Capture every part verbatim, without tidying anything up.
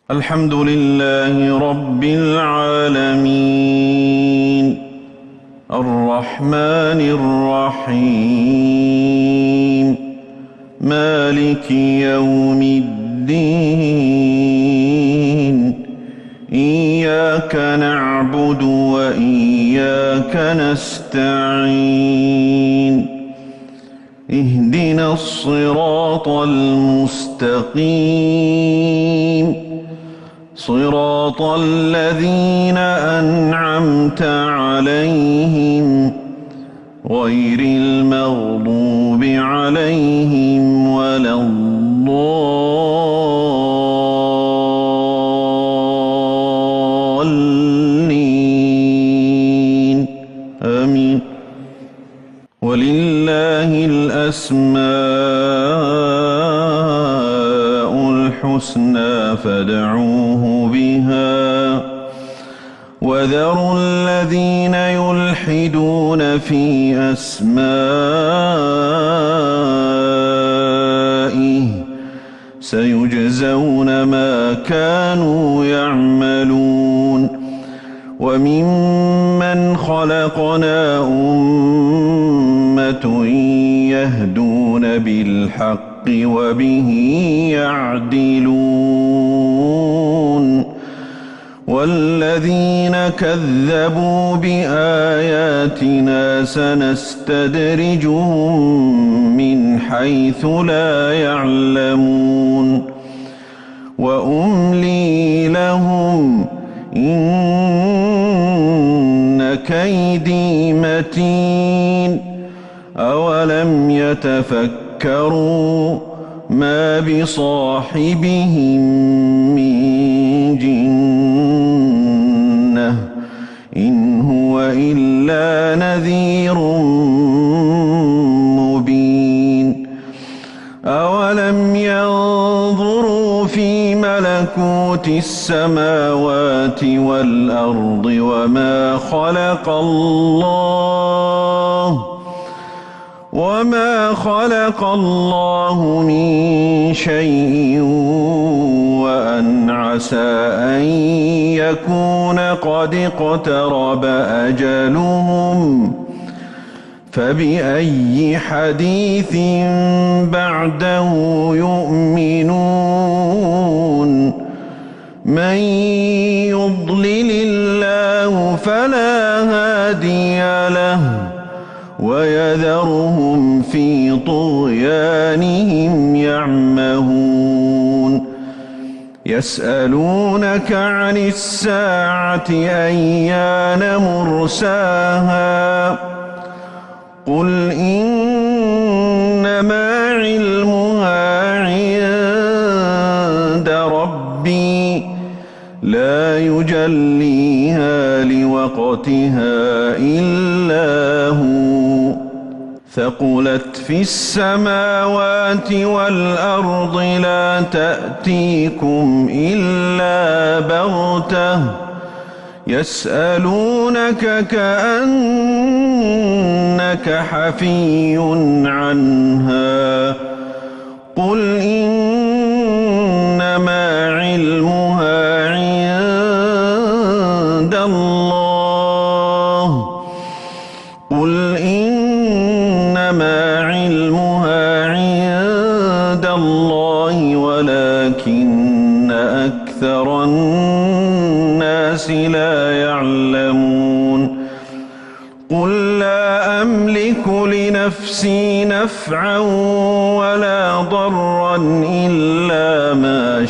الحمد لله رب العالمين الرحمن الرحيم مالك يوم الدين إياك نعبد وإياك نستعين اهدنا الصراط المستقيم صراط الذين أنعمت عليهم غير المغضوب عليهم ولا الضالين آمين. ولله الأسماء الحسنى فادعوه بها وذروا الذين يلحدون في أسمائه سيجزون ما كانوا يعملون. وممن خلقنا أمة يهدون بالحق وبه يعدلون والذين كذبوا بآياتنا سنستدرجهم من حيث لا يعلمون وأملي لهم إن كيدي متين. أولم يتفكروا ما بصاحبهم من جنة إن هو إلا نذير مبين. أولم ينظروا في ملكوت السماوات والأرض وما خلق الله وما خلق الله من شيء وأن عسى أن يكون قد اقترب أجلهم فبأي حديث بعده يؤمنون. من يضلل الله فلا هادي له ويذرهم في طغيانهم يعمهون. يسألونك عن الساعة أيان مرساها قل إنما علمها عند ربي لا يجليها لوقتها إلا هو ثقلت في السماوات والأرض لا تأتيكم إلا بغتة يسألونك كأنك حفي عنها قل إنما علمها عند الله قل إنما علمها عند الله ولكن أكثر الناس لا يعلمون. قل لا أملك لنفسي نفعا ولا ضرا إلا ما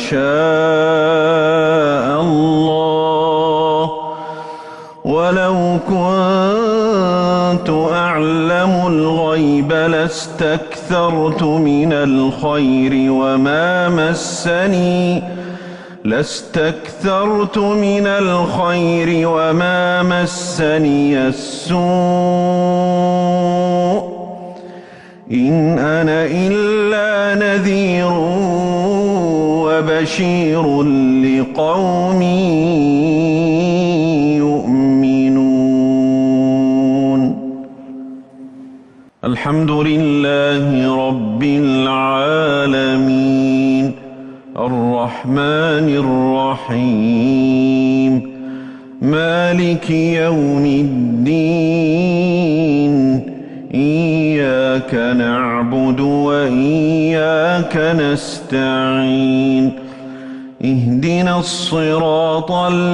شاء الله ولو كنت أعلم الغيب لاستكثرت من الخير وما مسني لاستكثرت من الخير وما مسني السوء إن أنا إلا نذير وبشير لقوم يؤمنون. الحمد لله رب العالمين الرحمن الرحيم الرحيم مالك يوم الدين إياك نعبد وإياك نستعين اهدنا الصراط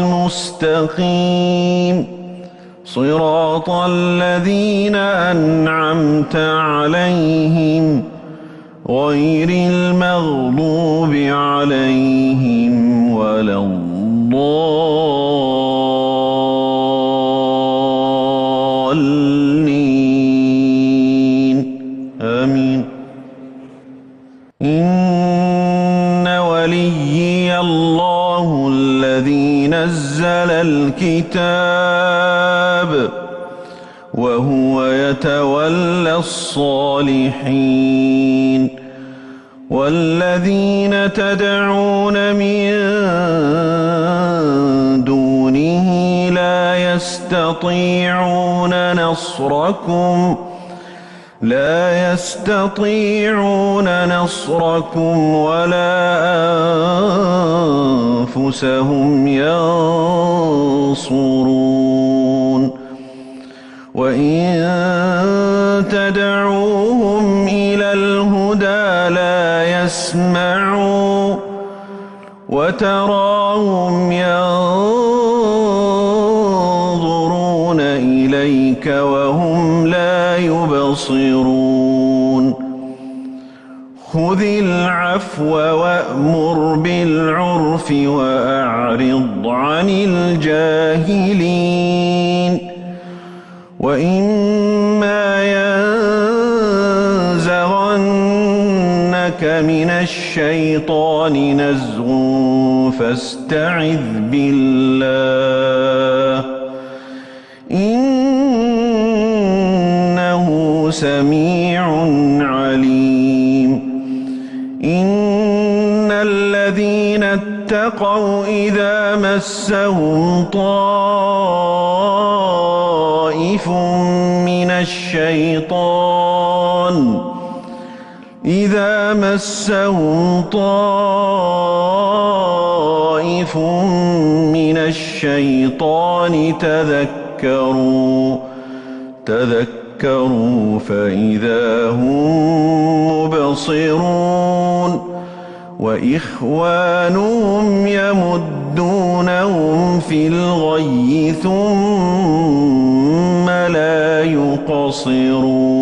المستقيم صراط الذين أنعمت عليهم غير المغضوب عليهم ولا الضالين آمين. إن وليي الله الذي نزل الكتاب وهو يتولى الصالحين والذين تدعون من دونه لا يستطيعون نصركم لا يستطيعون نصركم ولا أنفسهم ينصرون وإن تدعوهم إلى الهدى لا يسمعوا وتراهم ينظرون إليك وهم لا يبصرون خذ العفو وأمر بالعرف وأعرض عن الجاهلين وإما ينزغنك من الشيطان نزغ فاستعذ بالله إنه سميع عليم. إن الذين اتقوا إذا مسهم طائف من الشيطان إذا مسهم طائف من الشيطان تذكروا تذكروا فإذا هم مبصرون وإخوانهم يمدونهم في الغي ثم لا يقصرون